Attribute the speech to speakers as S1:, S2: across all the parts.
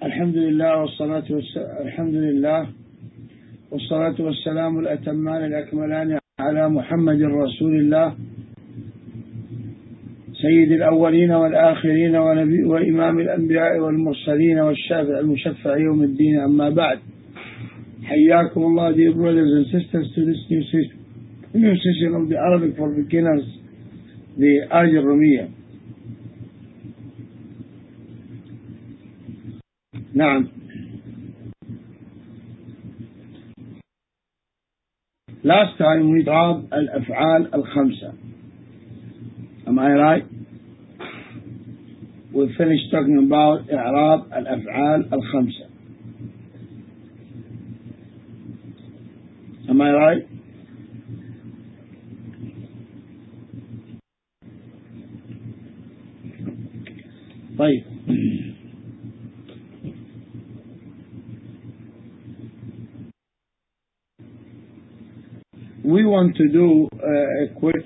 S1: الحمد لله والصلاة والسلام الأتمان الأكملان على محمد رسول الله سيد الأولين والآخرين وإمام الأنبياء والمرسلين والشافع المشفع يوم الدين. أما بعد, حياكم الله dear brothers and sisters to this new session of the Arabic for beginners, the Arj al-Rumiyya. نعم, last time we read الأفعال الخمسة. Am I right? We finished talking about إعراب الأفعال الخمسة. Am I right? طيب, we want to do a quick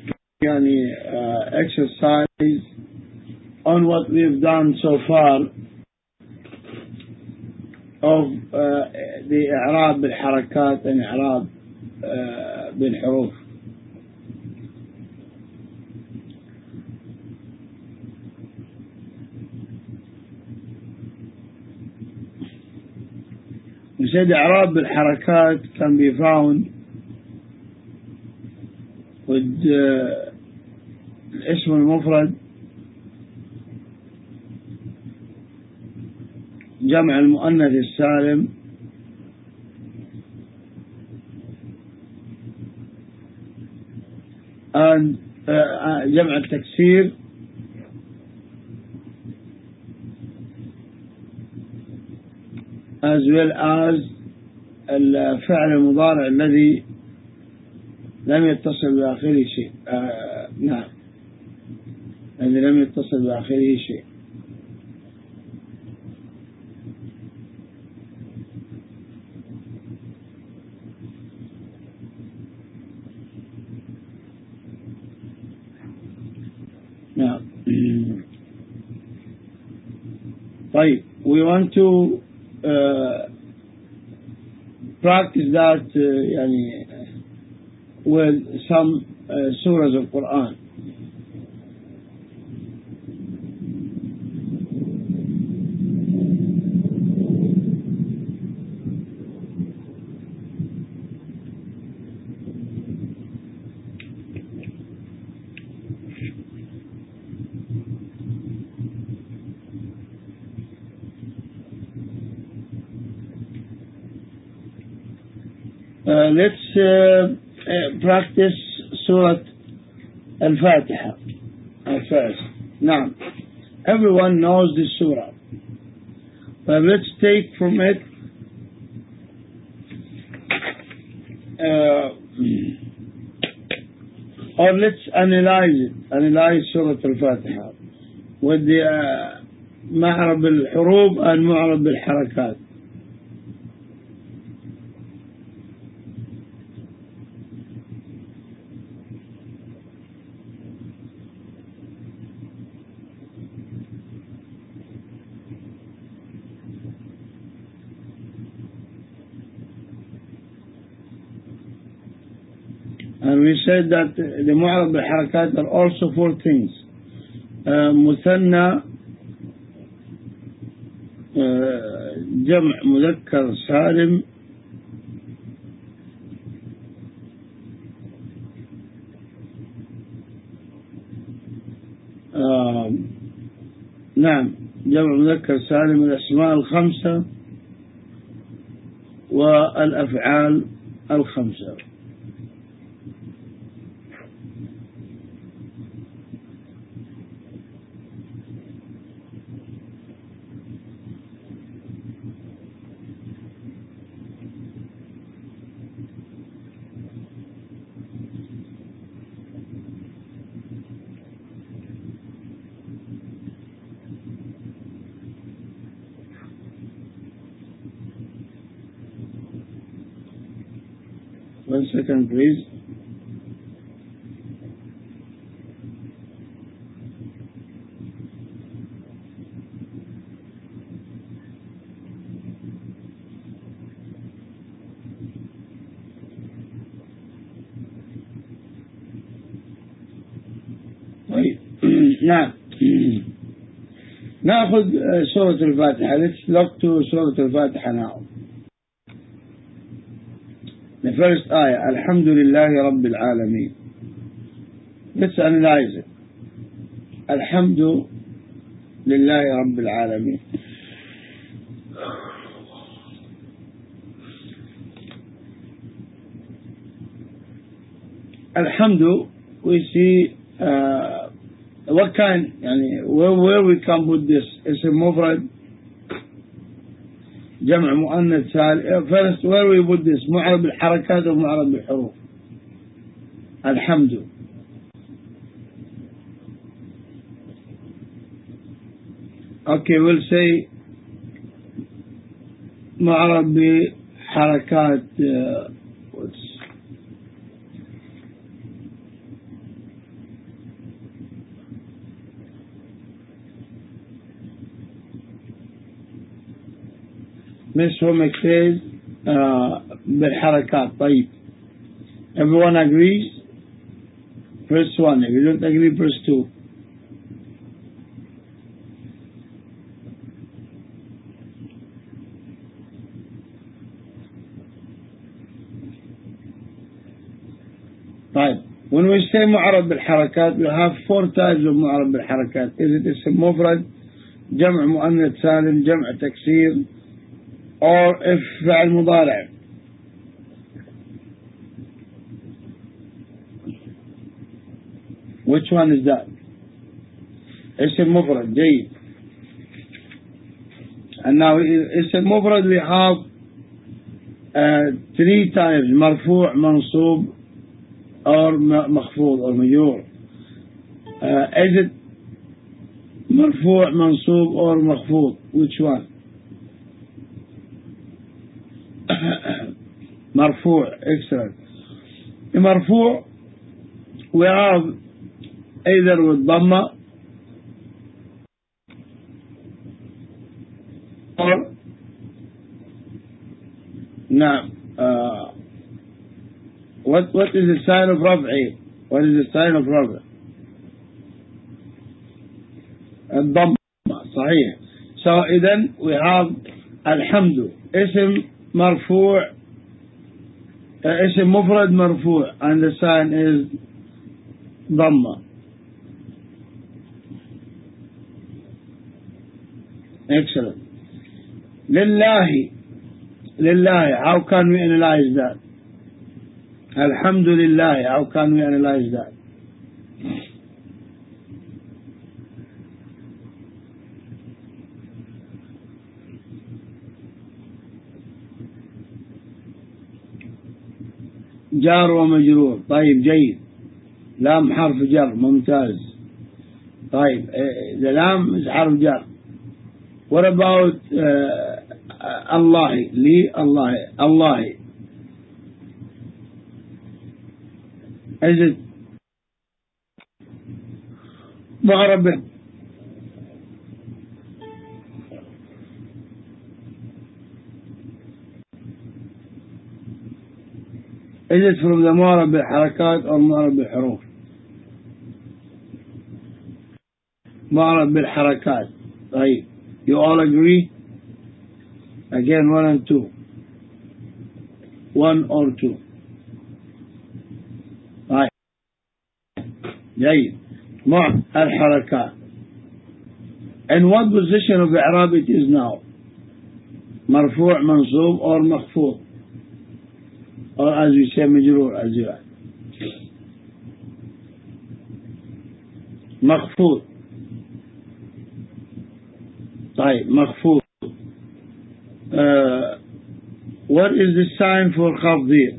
S1: exercise on what we've done so far of the إعراب بالحركات and إعراب بالحروف. We said إعراب بالحركات can be found with الاسم المفرد, جمع المؤنث السالم, and جمع التكسير, as well as الفعل المضارع الذي لم يتصل بآخره شيء. نعم, الذي لم يتصل بآخره شيء. نعم. طيب, we want to practice that with some surahs of Quran. Let's practice Surah Al-Fatiha at first. Now, everyone knows this surah, but let's take from it or let's analyze Surah Al-Fatiha with the معرب الحروف and معرب الحركات. And we said that the معرب بالحركات are also four things: مثنى, جمع مذكر سالم, نعم, جمع مذكر سالم, الأسماء الخمسة, والأفعال الخمسة. One second, please. نعم. نأخذ سورة الفاتحة. Let's look to سورة الفاتحة now. The first ayah, الحمد لله رب العالمين. Let's analyze it. الحمد لله رب العالمين. الحمد, we see what kind, يعني where we come with this. اسم مفرد, جمع مؤنث سالم. First, where we put this, معرب بالحركات أو معرب بالحروف. الحمد. Okay, we'll say معرب بحركات. Miss Homek says بالحركات. طيب, everyone agrees? Press 1. If you don't agree, press 2. طيب, when we say معرب بالحركات, we have 4 types of معرب بالحركات. Is it اسم مفرد, جمع مؤنث سالم, جمع تكسير, or if فعل مضارع. Which one is that? اسم مفرد. جيد. And now اسم مفرد we have 3 types: مرفوع, منصوب, or مخفوض or مجرور. Is it مرفوع, منصوب, or مخفوض? Which one? مرفوع. Excellent. مرفوع we have either with ضمة or نعم. What is the sign of رفع? What is the sign of رفع? الضمة. صحيح. So إذن we have الحمد اسم مرفوع, اسم مفرد مرفوع, and the sign is ضمة. Excellent. لله. How can we analyze that? Alhamdulillah. How can we analyze that? جار ومجرور. طيب, جيد. لام حرف جر. ممتاز. طيب, the لام is حرف جر. What about الله? لي الله. Is it معرب? Is it from the معرب بالحركات or معرب بالحروف? معرب بالحركات. طيب, you all agree? Again, 1 and 2. 1 or 2. طيب, جيد. مع الحركات. And what position of إعراب it is now? مرفوع, منصوب, or مخفوض? Or as we say مجرور, as you like. مخفوض. طيب, مخفوض. What is the sign for خفض here?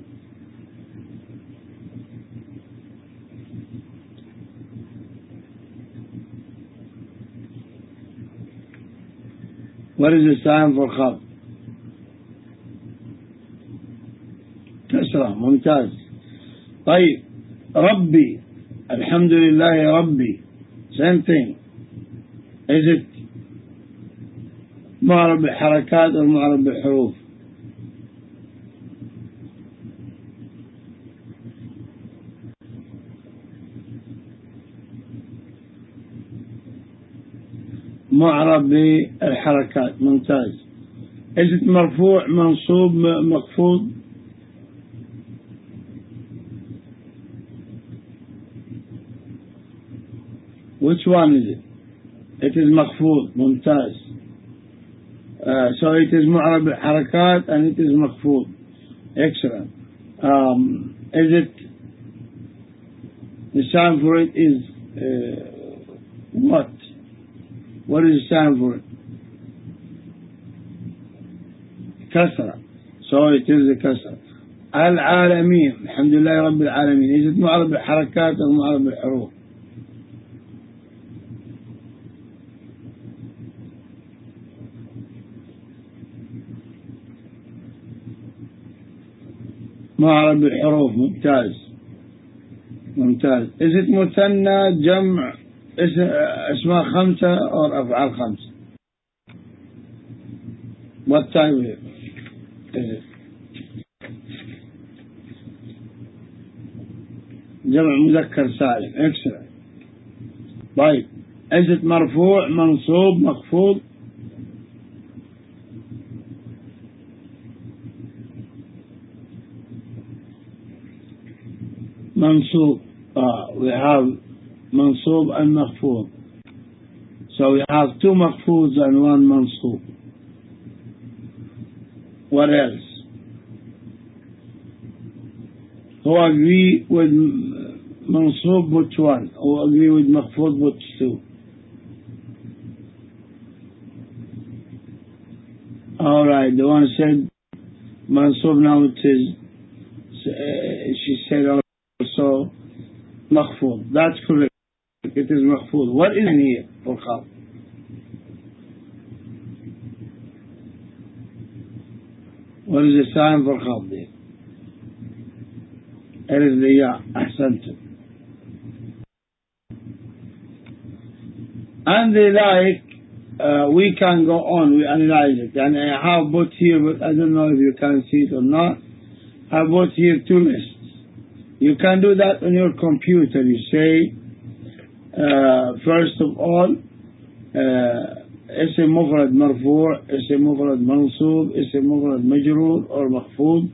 S1: What is the sign for خفض? كسرة. ممتاز. طيب, ربي. الحمد لله ربي. Same thing. Is it معرب بالحركات أو معرب بالحروف؟ معرب بالحركات. ممتاز. Is it مرفوع منصوب مخفوض؟ Which one is it? It is مخفوض. ممتاز. So it is معرب بالحركات and it is مخفوض. Excellent. Is it, the sign for it is what? What is the sign for it? كسرة. So it is a كسرة. العالمين. الحمد لله رب العالمين. Is it معرب بالحركات أو معرب بالحروف؟ معرب بالحروف. ممتاز. ممتاز. Is it مثنى جمع اسماء خمسة أو أفعال خمسة؟ What type is it? جمع مذكر سالم. Excellent. طيب. Is it مرفوع منصوب مخفوض؟ منصوب. We have منصوب and مخفوض. So we have two مخفوضs and one منصوب. What else? Who agree with منصوب but one? Who agree with مخفوض but two? Alright, the one said منصوب, now it is, she said also مخفوض. That's correct. It is مخفوض. What is in here for خاف? What is the sign for خاف there? It is the ya. أحسنت. And they like, we can go on, we analyze it. And I have put here, but I don't know if you can see it or not. I put here two lists. You can do that on your computer. You say, first of all, اسم مفرد مرفوع, اسم مفرد منصوب, اسم مفرد مجرور or مخفوض.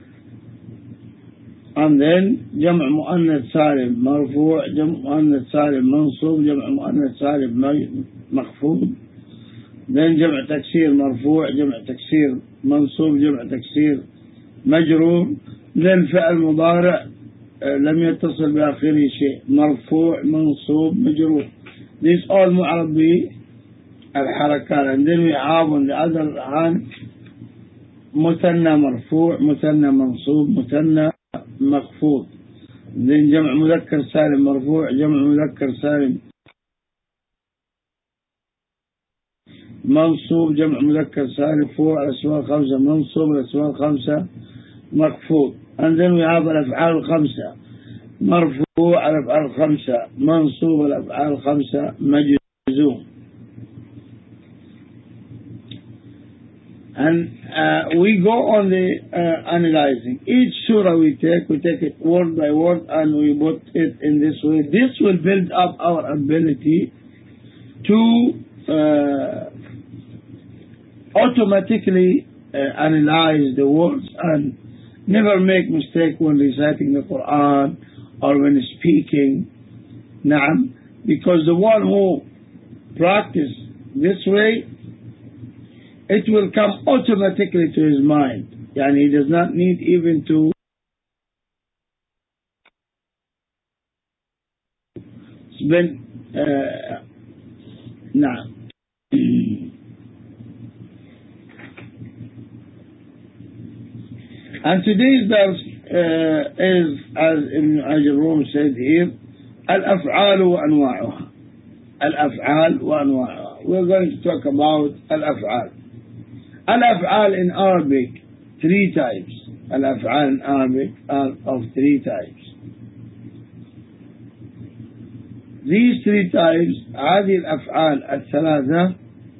S1: And then جمع مؤنث سالم مرفوع, جمع مؤنث سالم منصوب, جمع مؤنث سالم مخفوض. then جمع تكسير مرفوع, جمع تكسير منصوب, جمع تكسير مجرور. then فعل مضارع لم يتصل بآخره شيء, مرفوع منصوب مجرور. This all معرب بالحركات. And then we have on the other hand مثنى مرفوع, مثنى منصوب, مثنى مخفوض. then جمع مذكر سالم مرفوع, جمع مذكر سالم منصوب, جمع مذكر سالم فوق الأسماء الخمسة منصوب, الأسماء الخمسة مخفوض. and then we have الأفعال الخمسة مرفوع, الأفعال الخمسة منصوب, الأفعال الخمسة مجزوم. And we go on the analyzing. Each surah we take it word by word and we put it in this way. This will build up our ability to automatically analyze the words and never make mistake when reciting the Quran or when speaking. Naam. Because the one who practice this way, it will come automatically to his mind. And he does not need even to spend now. And today's verse is, as Ibn Ajurrum said here, Al-Af'al wa Anwa'uha. Al-Af'al wa Anwa'uha. We're going to talk about Al-Af'al. Al-Af'al in Arabic, three types. Al-Af'al in Arabic are of three types. These three types, هذه الأفعال الثلاثة,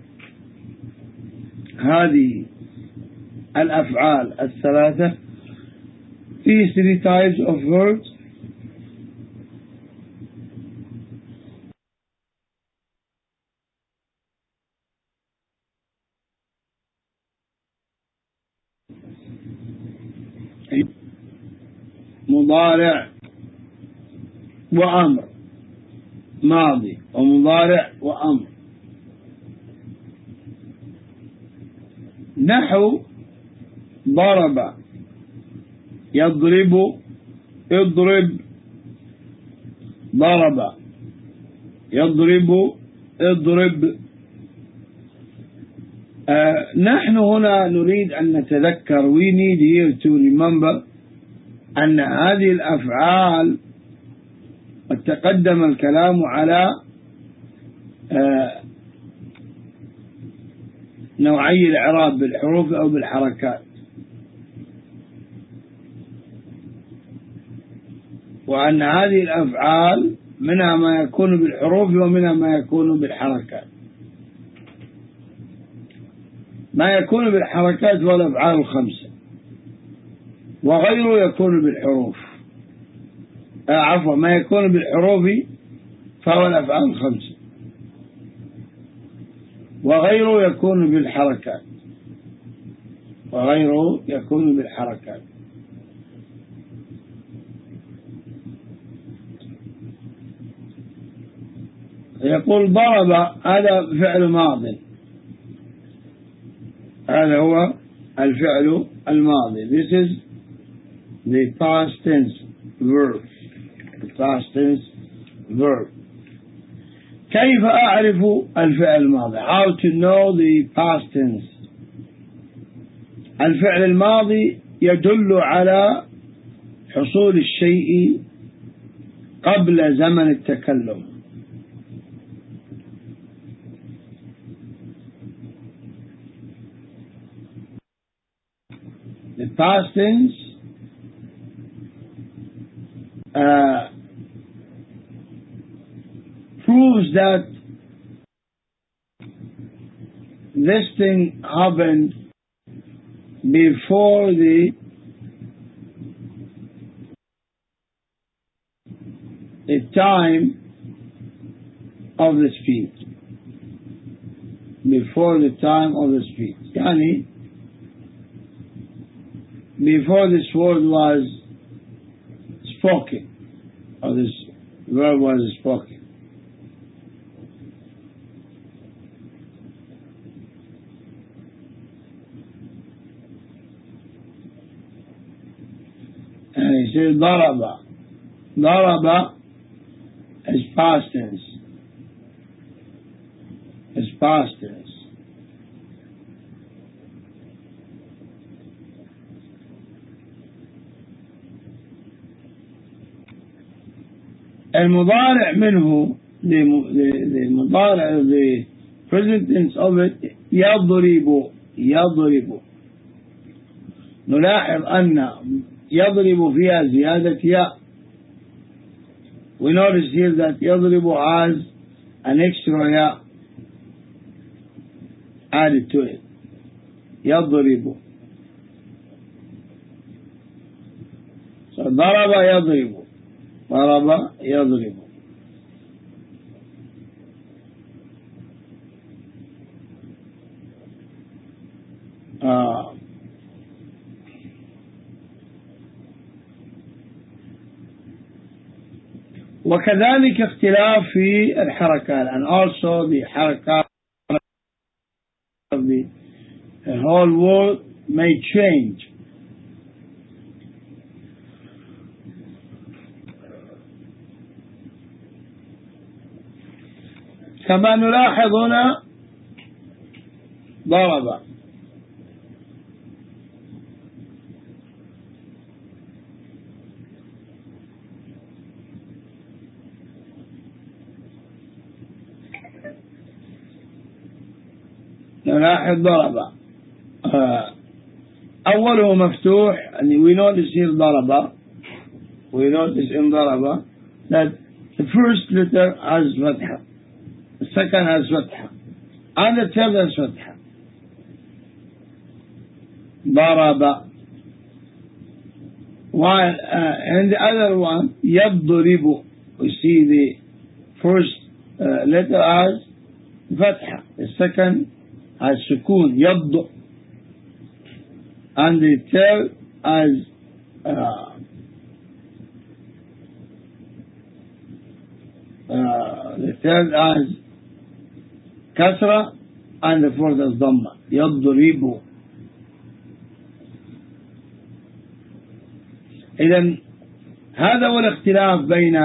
S1: هذه الأفعال الثلاثة, these three types of verbs مضارع وأمر، ماضي ومضارع وأمر. نحو ضرب يضرب، اضرب، ضرب يضرب، اضرب. نحن هنا نريد أن نتذكر we need here to remember أن هذه الأفعال قد تقدم الكلام على نوعي الإعراب بالحروف أو بالحركات، وأن هذه الأفعال منها ما يكون بالحروف ومنها ما يكون بالحركات. ما يكون بالحركات هو الأفعال الخمسة، وغيره يكون بالحروف، عفوا ما يكون بالحروف فهو الأفعال الخمسة، وغيره يكون بالحركات، وغيره يكون بالحركات. يقول ضرب، هذا فعل ماض، هذا هو الفعل الماضي. This is the past tense verb. The past tense verb. كيف أعرف الفعل الماضي؟ How to know the past tense. الفعل الماضي يدل على حصول الشيء قبل زمن التكلم. The past tense proves that this thing happened before the time of the speech. Before the time of the speech. Yani, before this word was spoken, or this verb was spoken. And he says ضرب. ضرب is past tense. It's past tense. المضارع منه المضارع the present tense of it يضرب. يضرب. نلاحظ أن يضرب فيها زيادة ياء. We notice here that يضرب has an extra ياء added to it. يضرب. So ضرب يضرب. ضرب يضرب. وكذلك اختلاف في الحركات and also the حركات of the whole word may change. كما نلاحظ هنا ضرب. نلاحظ ضرب أوله مفتوح. and we notice here ضرب. We notice in ضرب that the first letter has فتحة, the second has فتحة, and the third has فتحة. ضرب. While and the other one يضرب, we see the first letter has فتحة, the second as سكون يض, and the third as The third has kasra, and the fourth has dhamma. يضرب. إذن هذا هو الاختلاف بين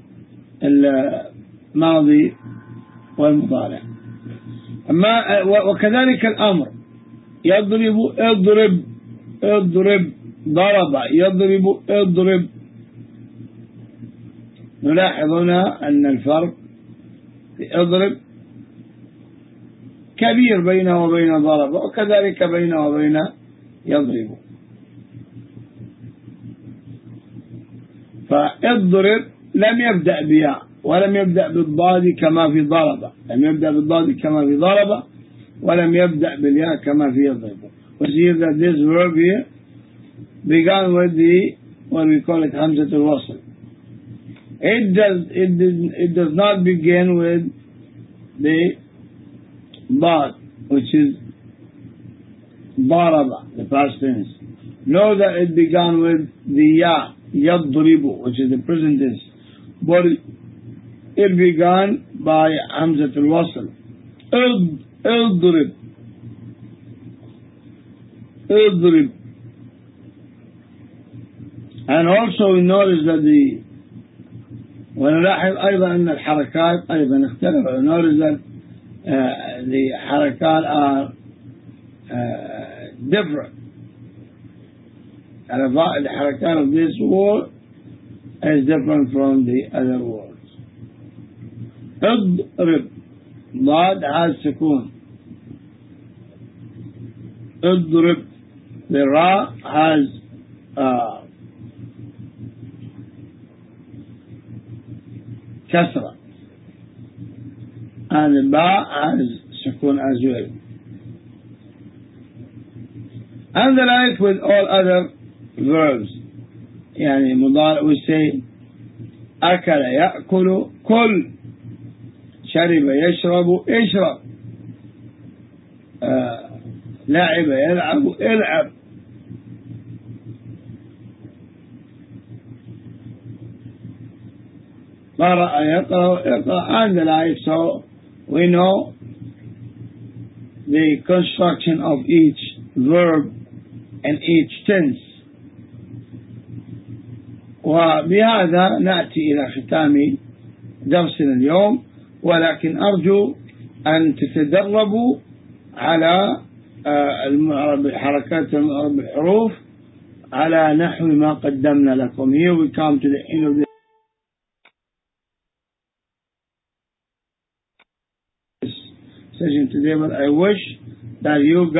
S1: الماضي والمضارع. أما وكذلك الأمر يضرب اضرب، اضرب ضرب يضرب اضرب. نلاحظ هنا أن الفرق في اضرب كبير بينه وبين ضرب، وكذلك بينه وبين يضرب. فاضرب لم يبدأ بياء ولم يبدأ بالضاد كما في ضرب، لم يبدأ بالضاد كما في ضرب، ولم يبدأ بالياء كما في يضرب. We see that this verb here began with what we call it Hamzat al-Wasl. It does not begin with the Bad, which is Daraba, the past tense. Know that it began with the Ya, Yadribu, which is the present tense. But it began by Hamzat al-Wasl. Idrib. Idrib. And also we notice that ونلاحظ أيضا أن الحركات أيضا اختلفت. Notice that the حركات are different. The حركات of this word is different from the other words. اضرب ضاد has سكون. اضرب the ra has kasra, and the ba has sukun as well. And the like with all other verbs. يعني مضارع we say أكل يأكل كل، شرب يشرب اشرب، لعب يلعب العب. قرأ يقرأ اقرأ، and the like. So we know the construction of each verb and each tense. وبهذا نأتي إلى ختام درسنا اليوم، ولكن أرجو أن تتدربوا على المعرب بالحركات والمعرب بالحروف على نحو ما قدمنا لكم. Here we come to the end of this session today, but I wish that you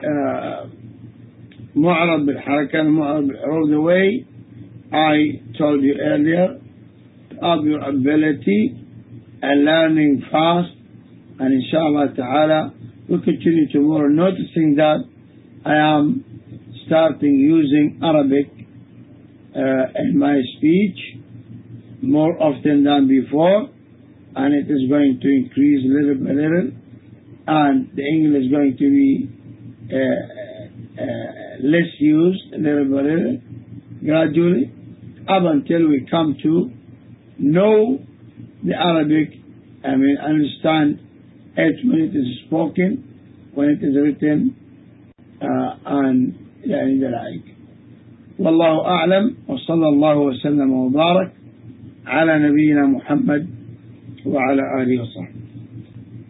S1: معرب بالحركات ومعرب بالحروف the way I told you earlier, of your ability and learning fast, and inshallah ta'ala we continue tomorrow, noticing that I am starting using Arabic in my speech more often than before, and it is going to increase little by little, and the English is going to be less used little by little, gradually, up until we come to know the Arabic, understand it when it is spoken, when it is written, and the like. والله أعلم، وصلى الله وسلم وبارك على نبينا محمد وعلى آله وصحبه.